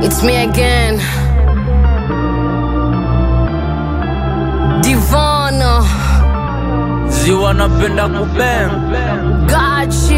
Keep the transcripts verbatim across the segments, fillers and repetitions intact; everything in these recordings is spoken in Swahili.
It's me again, Divana. Ziwa napenda kubem Gachi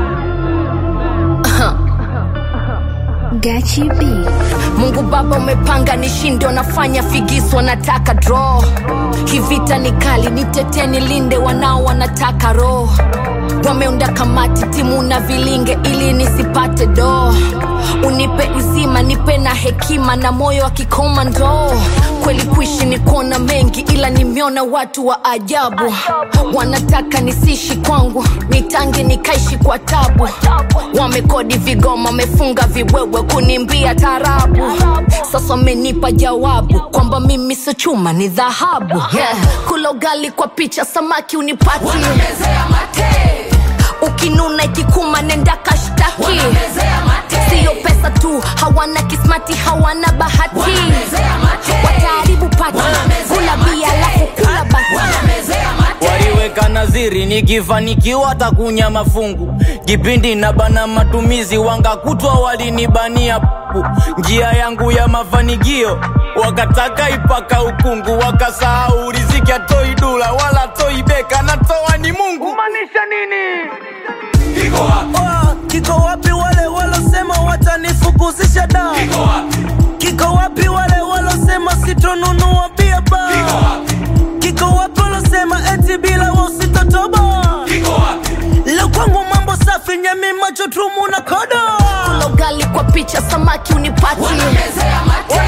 Gachi B. Mungu Baba umepanga nishindo, nafanya figiso, nataka draw. Kivita ni kali, nitete nilinde, wanao wanataka roho. Wameunda kamati timu na vilinge ili nisipate do. Unipe uzima, nipe na hekima na moyo wa kikomando. Kweli kuishi ni kuona mengi, ila nimeona watu wa ajabu. Wanataka nisishi kwangu, nitange nikaishi kwa tabu. Wamekodi vigoma, wamefunga viwewe kunimbia tarabu. Sasa wamenipa jawabu kwamba mimi sio chuma ni dhahabu. Yeah. Kula ugali kwa picha, samaki unipati. Wanamezea mate. Ukinuna ikikuma nenda kashtaki. Wanamezea mate. Sio pesa tu, hawana kismati, hawana bahati. Wanamezea mate. Wataharibu pati, kula bia alafu kula bati. Wanamezea mate. waliweka naziri nikifanikiwa takunya mafungu. Kipindi na bana matumizi wanga kutwa walinibania pu. Njia yangu ya mafanikio wakataka ipaka ukungu. Wakasahau riziki atoi dula wala toi beka, natoa ni Mungu. Kumanisha nini? Kiko wapi? Oh, kiko wapi wale walosema watanifukuzisha da? Kiko wapi? Kiko wapi wale walosema sitonunua bia ba? Kiko wapi? Kiko wapi walosema eti bila wao sitotoba? Kiko wapi? Leo kwangu mambo safi, nyemi macho trumu na kodo. Kula ugali kwa picha, samaki unipati. Wanamezea mate.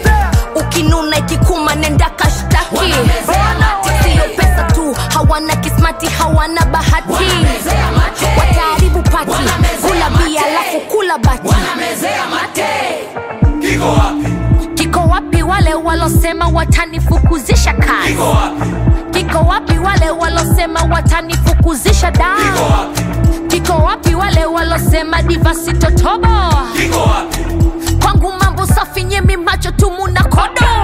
Ukinuna ikikuma nenda kashtaki. Wanamezea mate. Sio pesa tu, hawana kismati, hawana bahati. Wanamezea mate. Wataharibu pati, Wanamezea kula bia mate. alafu kula bati. Wanamezea mate. Kiko wapi? Kiko wapi wale walosema watanifukuzisha kazi? Kiko wapi? Kiko wapi wale walosema watanifukuzisha da? Kiko wapi? Kiko wapi wale walosema diva sitotobo? Kiko wapi? Kwangu mambo safi, nyemi macho tumu na kodo.